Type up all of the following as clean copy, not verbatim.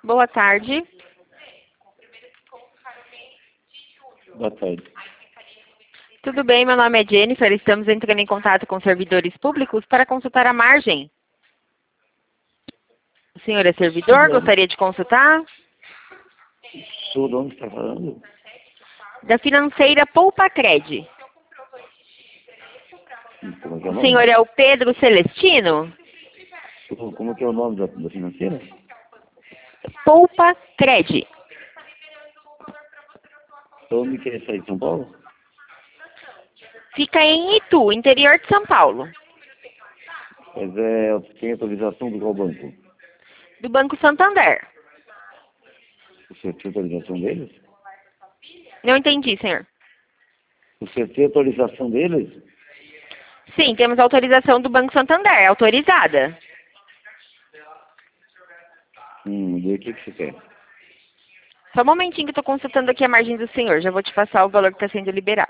Boa tarde. Boa tarde. Tudo bem, meu nome é Jennifer. Estamos entrando em contato com servidores públicos para consultar a margem. O senhor é servidor? Gostaria de consultar? O senhor de onde está falando? Da financeira Poupa Cred. Como é que é o O nome? senhor é o Pedro Celestino? Como é que é o nome da financeira? Poupa Cred. Onde que é sair de São Paulo? Fica em Itu, interior de São Paulo. Mas tem autorização do qual banco? Do Banco Santander. Você tem autorização deles? Não entendi, senhor. Você tem autorização deles? Sim, temos autorização do Banco Santander, autorizada. E o que você quer? Só um momentinho que eu estou consultando aqui a margem do senhor. Já vou te passar o valor que está sendo liberado.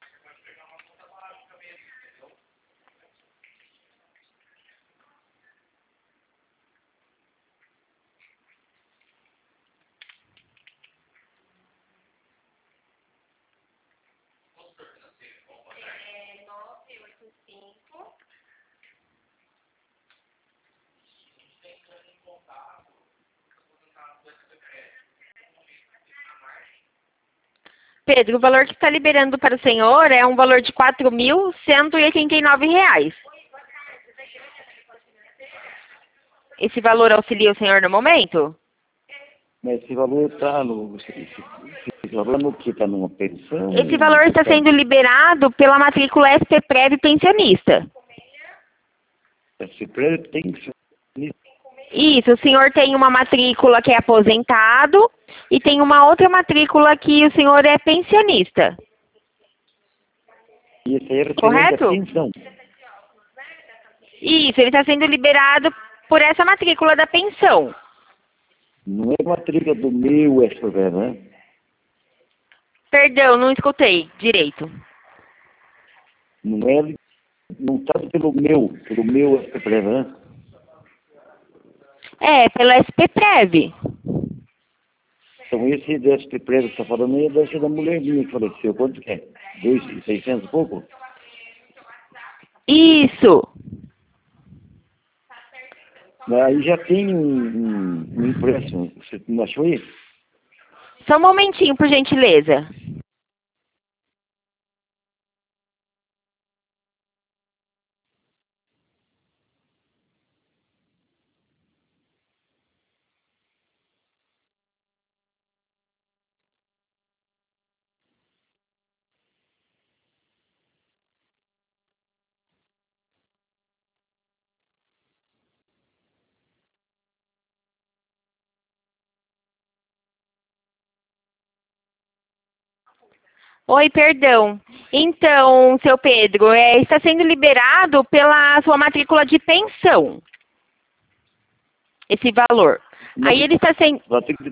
Pedro, o valor que está liberando para o senhor é um valor de R$ 4.189. Esse valor auxilia o senhor no momento? Mas esse valor está no... Esse valor no que? Está numa pensão? Esse valor está sendo liberado pela matrícula SPPrev pensionista. Esse prédio tem que ser... Isso, o senhor tem uma matrícula que é aposentado e tem uma outra matrícula que o senhor é pensionista. E esse aí é Correto? a pensão. Isso, ele está sendo liberado por essa matrícula da pensão. Não é matrícula do meu SPV, né? Perdão, não escutei direito. Não está pelo meu SPV, né? É, pela SPPrev. Então esse DSP prévio que você está falando aí deve ser da mulher minha que faleceu. Quanto que é? 2.600 e pouco? Isso. Aí já tem um empréstimo. Você não achou isso? Só um momentinho, por gentileza. Oi, perdão. Então, seu Pedro, está sendo liberado pela sua matrícula de pensão. Esse valor. Aí ele está sendo...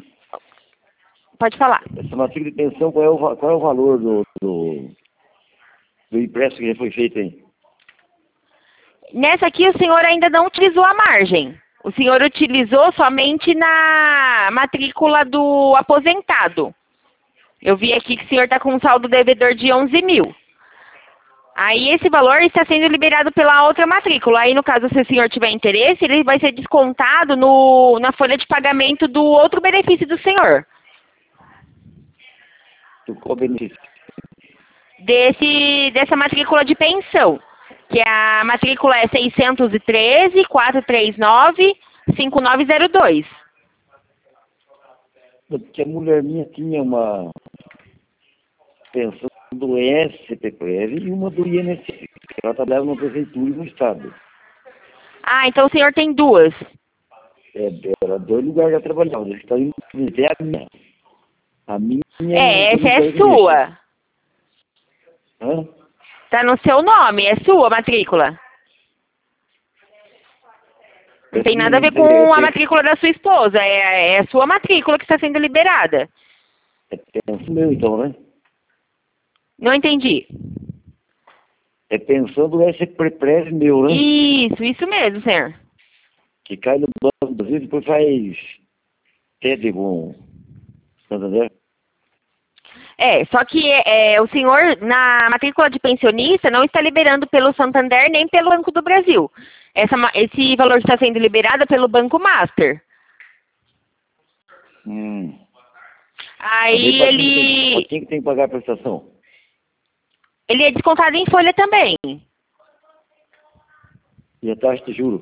Pode falar. Essa matrícula de pensão, qual é o valor do empréstimo que já foi feito aí? Nessa aqui o senhor ainda não utilizou a margem. O senhor utilizou somente na matrícula do aposentado. Eu vi aqui que o senhor está com um saldo devedor de 11 mil. Aí esse valor está sendo liberado pela outra matrícula. Aí, no caso, se o senhor tiver interesse, ele vai ser descontado na folha de pagamento do outro benefício do senhor. Qual benefício? Dessa matrícula de pensão. Que a matrícula é 613-439-5902. Porque a mulher minha tinha uma pensão do SPPR e uma do INSS. Ela trabalhava na prefeitura e no estado. Ah, então o senhor tem duas. Era 2 lugares que ela trabalhava. Está indo é a minha. A minha Essa é sua. Hã? Tá no seu nome, é sua matrícula. Não tem nada a ver com a matrícula da sua esposa, é a sua matrícula que está sendo liberada. É pensão meu então, né? Não entendi. É pensão do SPPR meu, né? Isso mesmo, senhor. Que cai no Banco do Brasil e depois faz sede com Santander? Só que o senhor, na matrícula de pensionista, não está liberando pelo Santander nem pelo Banco do Brasil. Esse valor está sendo liberado pelo Banco Master. Aí Quem que tem que pagar a prestação? Ele é descontado em folha também. E a taxa de juros?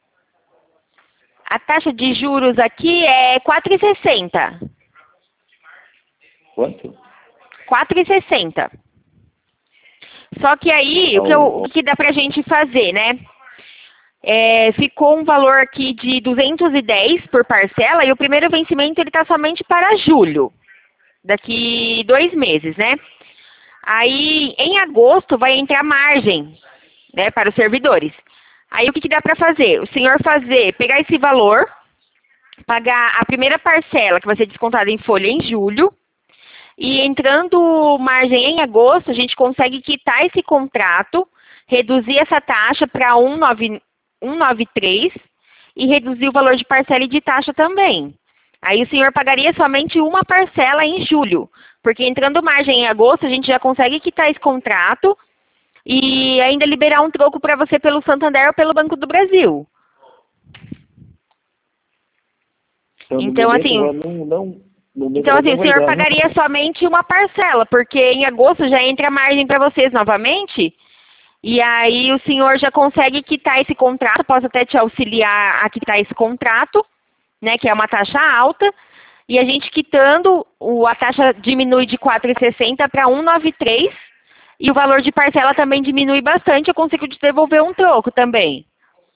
A taxa de juros aqui é 4,60. Quanto? 4,60. Só que aí, o que dá pra gente fazer, né? Ficou um valor aqui de 210 por parcela e o primeiro vencimento ele tá somente para julho. Daqui 2 meses, né? Aí, em agosto, vai entrar margem, né, para os servidores. Aí, o que dá para fazer? O senhor pegar esse valor, pagar a primeira parcela, que vai ser descontada em folha em julho, e entrando margem em agosto, a gente consegue quitar esse contrato, reduzir essa taxa para 193 e reduzir o valor de parcela e de taxa também. Aí o senhor pagaria somente uma parcela em julho, porque entrando margem em agosto, a gente já consegue quitar esse contrato e ainda liberar um troco para você pelo Santander ou pelo Banco do Brasil. Então, assim, o senhor pagaria somente uma parcela, porque em agosto já entra margem para vocês novamente, e aí o senhor já consegue quitar esse contrato, posso até te auxiliar a quitar esse contrato, né, que é uma taxa alta, e a gente quitando, a taxa diminui de 4,60 para 193, e o valor de parcela também diminui bastante, eu consigo te devolver um troco também.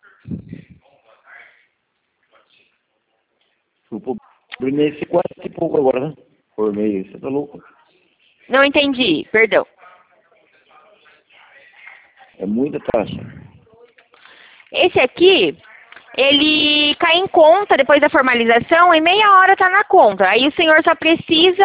Por mês, 4 e pouco agora, né? Por mês, você tá louco? Não entendi, perdão. É muita taxa. Esse aqui, ele cai em conta depois da formalização, em meia hora está na conta. Aí o senhor só precisa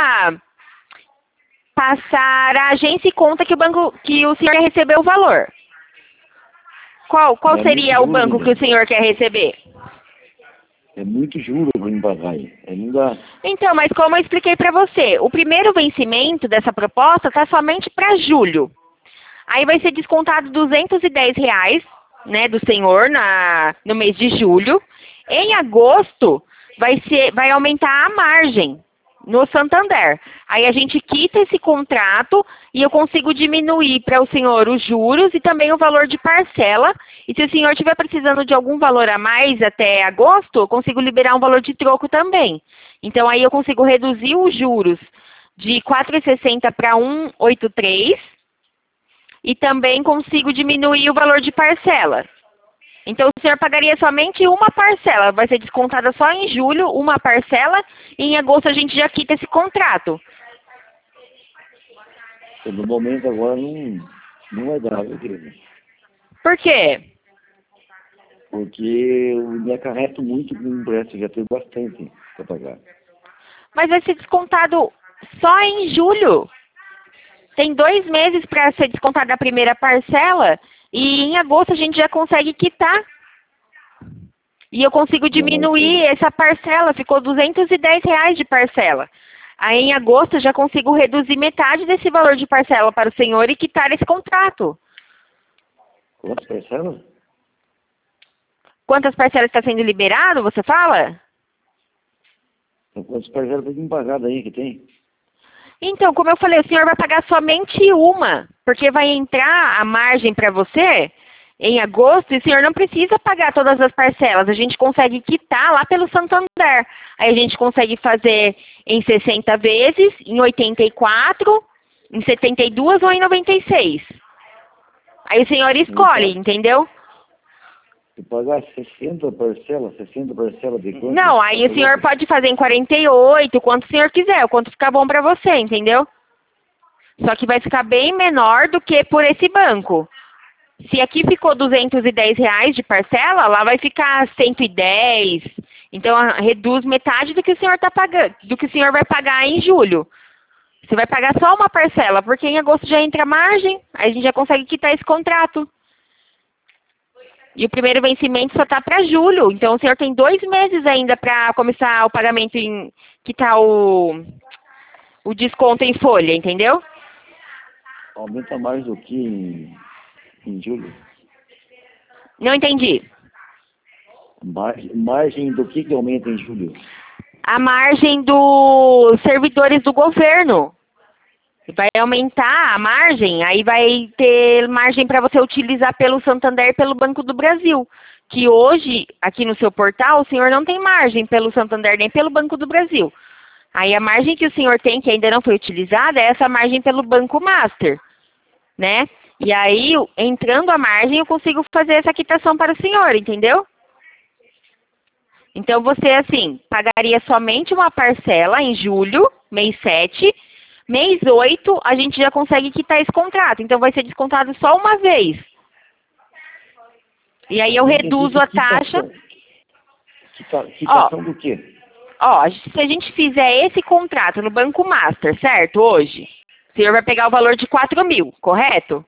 passar a agência e conta que o senhor quer receber o valor. Qual seria o banco que o senhor quer receber? É muito juro para me pagar aí. Não dá. Então, mas como eu expliquei para você, o primeiro vencimento dessa proposta está somente para julho. Aí vai ser descontado R$210, né, do senhor no mês de julho. Em agosto, vai aumentar a margem no Santander. Aí a gente quita esse contrato e eu consigo diminuir para o senhor os juros e também o valor de parcela. E se o senhor estiver precisando de algum valor a mais até agosto, eu consigo liberar um valor de troco também. Então aí eu consigo reduzir os juros de 4,60 para 1,83 e também consigo diminuir o valor de parcela. Então, o senhor pagaria somente uma parcela, vai ser descontada só em julho, uma parcela, e em agosto a gente já quita esse contrato. No momento agora não vai dar, viu, querido? Por quê? Porque eu me acarreto muito com o empréstimo, já tenho bastante para pagar. Mas vai ser descontado só em julho. Tem 2 meses para ser descontada a primeira parcela, e em agosto a gente já consegue quitar. E eu consigo diminuir essa parcela, ficou R$210 de parcela. Aí em agosto eu já consigo reduzir metade desse valor de parcela para o senhor e quitar esse contrato. Quantas parcelas? Quantas parcelas está sendo liberado, você fala? Então, quantas parcelas tem que me pagar daí que tem? Então, como eu falei, o senhor vai pagar somente uma, porque vai entrar a margem para você em agosto e o senhor não precisa pagar todas as parcelas. A gente consegue quitar lá pelo Santander. Aí a gente consegue fazer em 60 vezes, em 84, em 72 ou em 96. Aí o senhor escolhe, entendeu? Se pagar 60 parcelas de quanto? Não, aí o senhor pode fazer em 48, quanto o senhor quiser, o quanto ficar bom para você, entendeu? Só que vai ficar bem menor do que por esse banco. Se aqui ficou R$210 de parcela, lá vai ficar 110. Então reduz metade do que o senhor tá pagando, do que o senhor vai pagar em julho. Você vai pagar só uma parcela, porque em agosto já entra a margem, aí a gente já consegue quitar esse contrato. E o primeiro vencimento só está para julho. Então, o senhor tem 2 meses ainda para começar o pagamento que está o desconto em folha, entendeu? Aumenta mais do que em julho. Não entendi. Margem do que aumenta em julho? A margem dos servidores do governo. Vai aumentar a margem, aí vai ter margem para você utilizar pelo Santander e pelo Banco do Brasil. Que hoje, aqui no seu portal, o senhor não tem margem pelo Santander nem pelo Banco do Brasil. Aí a margem que o senhor tem, que ainda não foi utilizada, é essa margem pelo Banco Master, né? E aí, entrando a margem, eu consigo fazer essa quitação para o senhor, entendeu? Então, você, assim, pagaria somente uma parcela em julho, mês 7. Mês 8, a gente já consegue quitar esse contrato. Então, vai ser descontado só uma vez. E aí, eu reduzo a taxa. Quitação do quê? Ó, se a gente fizer esse contrato no Banco Master, certo? Hoje, o senhor vai pegar o valor de 4.000, correto?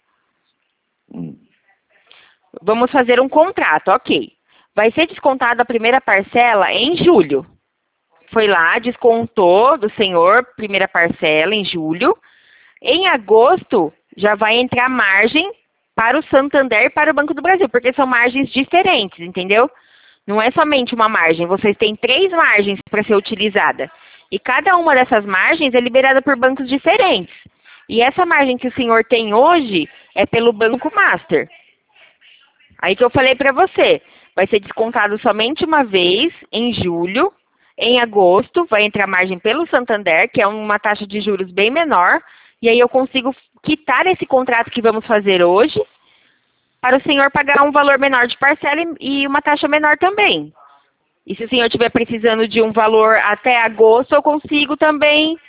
Vamos fazer um contrato, ok. Vai ser descontada a primeira parcela em julho. Foi lá, descontou do senhor, primeira parcela em julho. Em agosto, já vai entrar margem para o Santander e para o Banco do Brasil, porque são margens diferentes, entendeu? Não é somente uma margem, vocês têm 3 margens para ser utilizada. E cada uma dessas margens é liberada por bancos diferentes. E essa margem que o senhor tem hoje é pelo Banco Master. Aí que eu falei para você, vai ser descontado somente uma vez, em julho. Em agosto, vai entrar margem pelo Santander, que é uma taxa de juros bem menor. E aí eu consigo quitar esse contrato que vamos fazer hoje, para o senhor pagar um valor menor de parcela e uma taxa menor também. E se o senhor estiver precisando de um valor até agosto, eu consigo também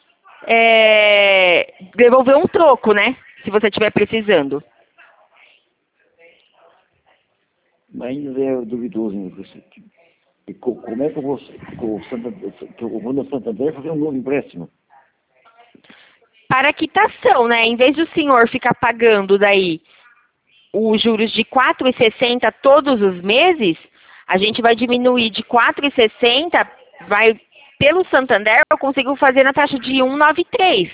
devolver um troco, né? Se você estiver precisando. Mas ainda é duvidoso. E como é que eu vou no Santander fazer um novo empréstimo? Para quitação, né? Em vez do senhor ficar pagando daí os juros de 4,60 todos os meses, a gente vai diminuir de 4,60, vai pelo Santander, eu consigo fazer na taxa de 1,93.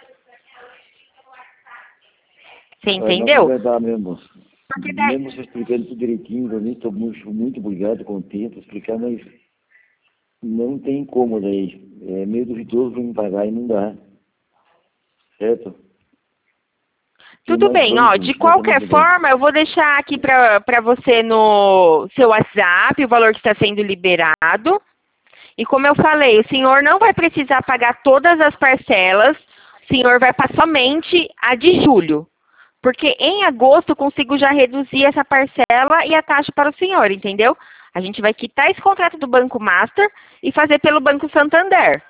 Você entendeu? Não vai dar mesmo. Mesmo você explicando tudo direitinho, para mim estou muito obrigado, contente explicar, mas não tem como daí. É meio duvidoso para me pagar e não dá. Certo? Tudo bem, ó, de qualquer forma, eu vou deixar aqui para você no seu WhatsApp o valor que está sendo liberado. E como eu falei, o senhor não vai precisar pagar todas as parcelas, o senhor vai pagar somente a de julho. Porque em agosto eu consigo já reduzir essa parcela e a taxa para o senhor, entendeu? A gente vai quitar esse contrato do Banco Master e fazer pelo Banco Santander.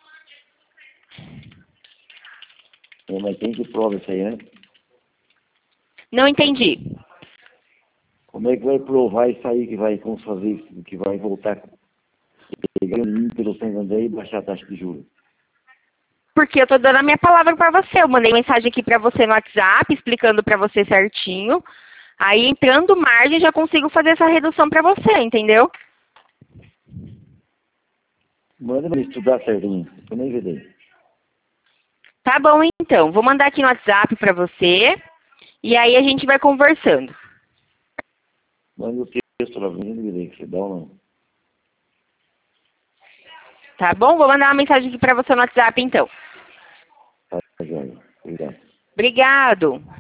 Mas tem que provar isso aí, né? Não entendi. Como é que vai provar isso aí que vai, como fazer isso, que vai voltar pegando pelo Santander e baixar a taxa de juros? Porque eu tô dando a minha palavra para você. Eu mandei mensagem aqui para você no WhatsApp, explicando para você certinho. Aí, entrando margem, já consigo fazer essa redução para você, entendeu? Manda me estudar certinho. Eu nem vi. Tá bom, então. Vou mandar aqui no WhatsApp para você. E aí a gente vai conversando. Manda o texto lá, não vi que você dá ou não. Tá bom? Vou mandar uma mensagem aqui para você no WhatsApp, então. Tá, Jorge. Obrigado. Obrigado.